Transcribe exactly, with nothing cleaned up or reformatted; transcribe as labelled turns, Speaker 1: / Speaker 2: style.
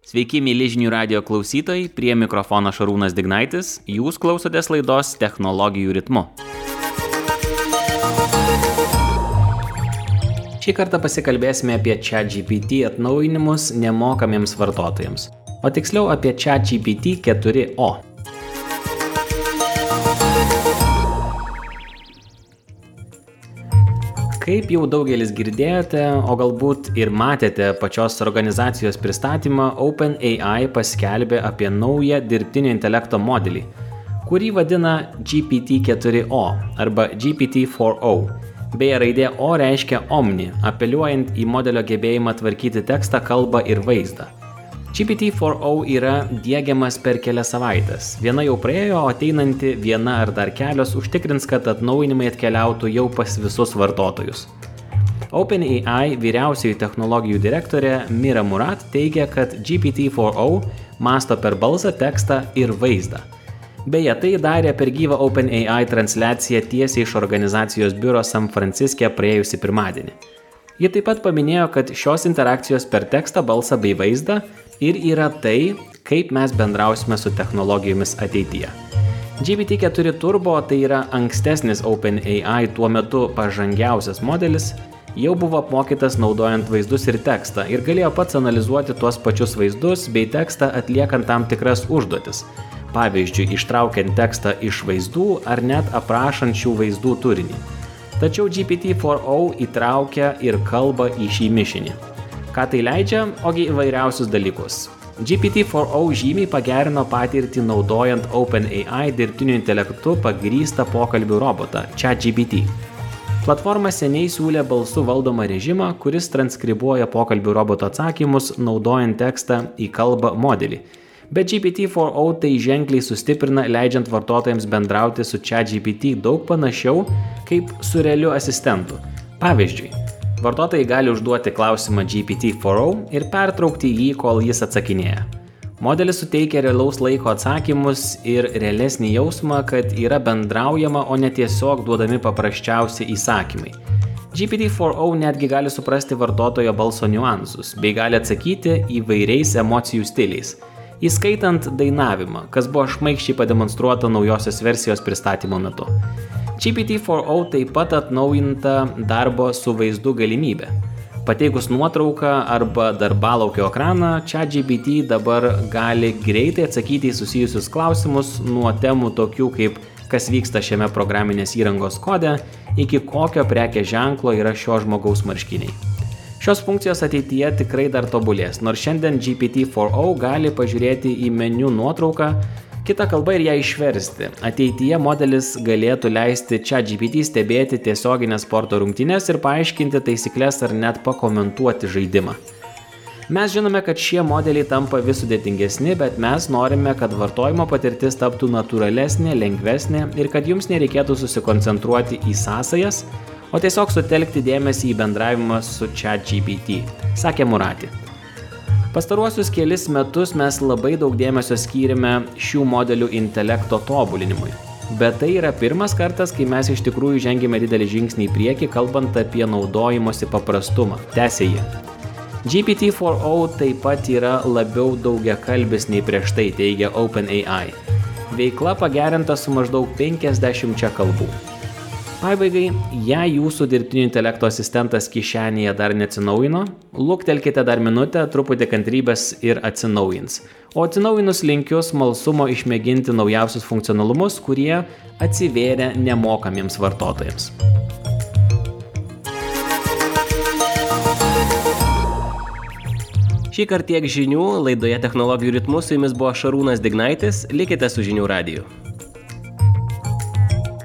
Speaker 1: Sveiki, myli žinių radijo klausytojai, prie mikrofono Šarūnas Dignaitis, jūs klausotės laidos Technologijų ritmu. Šį kartą pasikalbėsime apie ChatGPT atnaujinimus nemokamiems vartotojams, o tiksliau apie ChatGPT keturi o. Kaip jau daugelis girdėjote, o galbūt ir matėte pačios organizacijos pristatymą, OpenAI paskelbė apie naują dirbtinio intelekto modelį, kurį vadina G P T keturi o arba G P T keturi o. Beje, raidė O reiškia Omni, apeliuojant į modelio gebėjimą tvarkyti tekstą, kalbą ir vaizdą. G P T keturi o yra diegiamas per kelias savaites. Viena jau praėjo, o ateinanti viena ar dar kelios užtikrins, kad atnaujinimai atkeliautų jau pas visus vartotojus. OpenAI vyriausioji technologijų direktorė Mira Murad teigia, kad G P T keturi o mąsto per balsą, tekstą ir vaizdą. Beje, tai darė per gyvą OpenAI transliaciją tiesiai iš organizacijos biuro San Franciske praėjusį pirmadienį. Ji taip pat paminėjo, kad šios interakcijos per tekstą, balsą bei vaizdą ir yra tai, kaip mes bendrausime su technologijomis ateityje. G P T keturi Turbo, tai yra ankstesnis OpenAI tuo metu pažangiausias modelis, jau buvo apmokytas naudojant vaizdus ir tekstą ir galėjo pats analizuoti tuos pačius vaizdus bei tekstą atliekant tam tikras užduotis. Pavyzdžiui, ištraukiant tekstą iš vaizdų ar net aprašant šių vaizdų turinį. Tačiau G P T keturi o įtraukia ir kalbą į šį mišinį. Ką tai leidžia? Ogi įvairiausius dalykus. G P T keturi o žymiai pagerino patirtį naudojant OpenAI dirbtiniu intelektu pagrįstą pokalbių robotą ChatGPT. Platforma seniai siūlė balsu valdomą režimą, kuris transkribuoja pokalbių roboto atsakymus naudojant tekstą į kalbą modelį. Bet G P T keturi o tai ženkliai sustiprina, leidžiant vartotojams bendrauti su ChatGPT daug panašiau kaip su realiu asistentu. Pavyzdžiui, vartotojai gali užduoti klausimą G P T keturi o ir pertraukti jį, kol jis atsakinėja. Modelis suteikia realaus laiko atsakymus ir realesnį jausmą, kad yra bendraujama, o ne tiesiog duodami paprasčiausi įsakymai. G P T keturi o netgi gali suprasti vartotojo balso niuansus, bei gali atsakyti įvairiais emocijų stiliais, įskaitant dainavimą, kas buvo šmaikščiai pademonstruota naujosios versijos pristatymo metu. G P T keturi o taip pat atnaujinta darbo su vaizdu galimybė. Pateikus nuotrauką arba darbalaukio ekraną, ChatGPT dabar gali greitai atsakyti į susijusius klausimus nuo temų tokių kaip kas vyksta šiame programinės įrangos kode, iki kokio prekės ženklo yra šio žmogaus marškiniai. Šios funkcijos ateityje tikrai dar tobulės, nors šiandien G P T keturi o gali pažiūrėti į meniu nuotrauką, kitą kalbą ir ją išversti. Ateityje modelis galėtų leisti ChatGPT stebėti tiesioginės sporto rungtynes ir paaiškinti taisyklės ar net pakomentuoti žaidimą. Mes žinome, kad šie modeliai tampa vis sudėtingesni, bet mes norime, kad vartojimo patirtis taptų natūralesnė, lengvesnė ir kad jums nereikėtų susikoncentruoti į sąsajas, o tiesiog sutelkti dėmesį į bendravimą su ChatGPT, sakė Murati. Pastaruosius kelis metus mes labai daug dėmesio skyrėme šių modelių intelekto tobulinimui. Bet tai yra pirmas kartas, kai mes iš tikrųjų žengėme didelį žingsnį į priekį, kalbant apie naudojimosi paprastumą. Tęsė jie. G P T keturi o taip pat yra labiau daugiakalbis nei prieš tai, teigia OpenAI. Veikla pagerinta su maždaug penkiasdešimčia kalbų. Pabaigai, jei jūsų dirbtinio intelekto asistentas kišenėje dar neatsinaujino, luktelkite dar minutę, truputį kantrybės ir atsinaujins. O atsinaujinus linkiu smalsumo išmėginti naujausius funkcionalumus, kurie atsivėrė nemokamiems vartotojams.
Speaker 2: Šį kartą tiek žinių, laidoje Technologijų ritmu su jumis buvo Šarūnas Dignaitis, likite su žinių radiju.